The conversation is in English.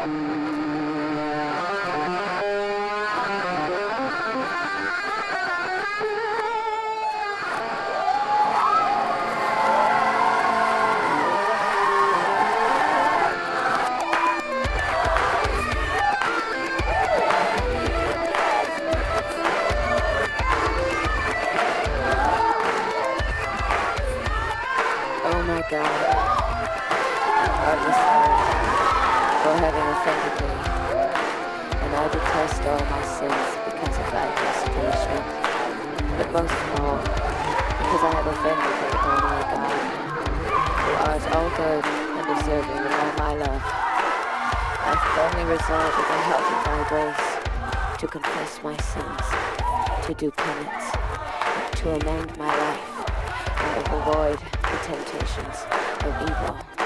Oh my God, I'm hardly sorry for having offended me, and I detest all my sins because of thy just punishment, but most of all, because I have offended thee, O my God, who art all good and deserving of all my love. I firmly resolve with the help of thy grace to confess my sins, to do penance, to amend my life, and avoid the temptations of evil.